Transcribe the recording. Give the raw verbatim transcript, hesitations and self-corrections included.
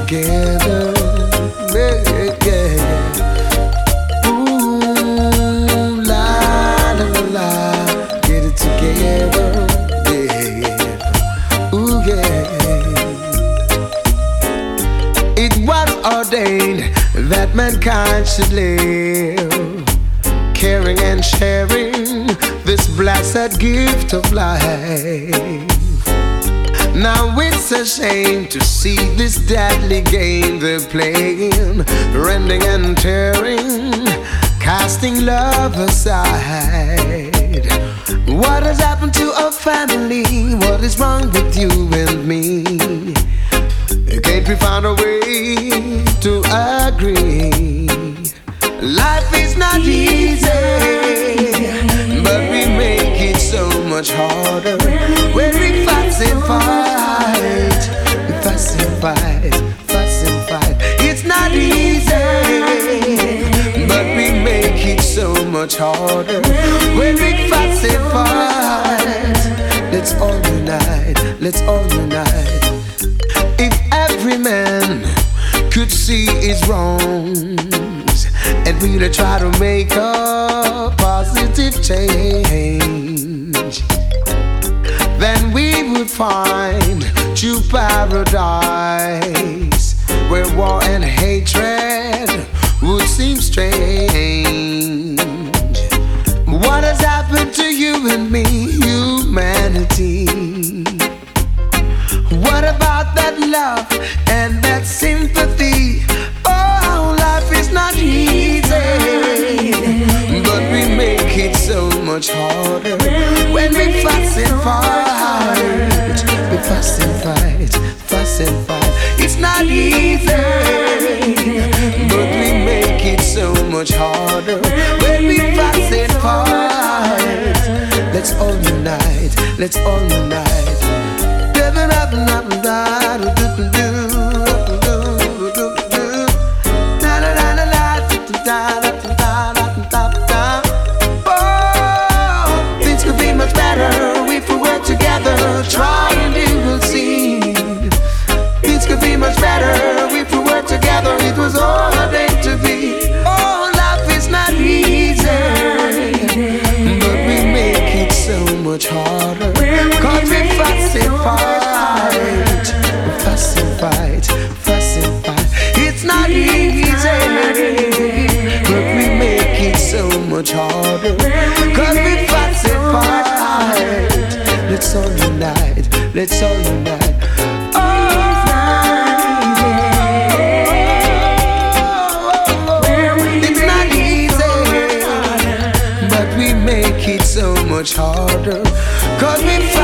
together. Yeah, yeah, yeah. Ooh, la la la la, get it together. Yeah, yeah. Ooh, yeah. It was ordained that mankind should live, caring and sharing this blessed gift of life. Now it's a shame to see this deadly game they're playing, rending and tearing, casting love aside. What has happened to our family? What is wrong with you and me? Can't we find a way to agree? Life is not easy, but we make it so much harder when we fuss and fight. We fuss and fight, fuss and fight. It's not easy, but we make it so much harder when we fuss and fight. Let's all unite, let's all unite. If every man could see his wrongs and really try to make a positive change, then we would find true paradise, where war and hatred would seem strange. What has happened to you and me, humanity? What about that love and that sympathy? Oh, life is not easy, but we make it so much harder when we fuss and fight. We fuss and fight, fuss and fight. It's not easy, but we make it so much harder when we fuss and fight. Let's all unite, let's all unite. Oh, things could be much better if we work together. Try and you will see. Things could be much better if we work together. It was all meant to be. Oh, life is not easy, but we make it so much harder. Cause we fuss and fight, fuss and fight, fuss and fight. It's not easy, but we make it so much harder. Cause we fuss and fight. Let's all unite, let's all unite. It's so much harder, cause we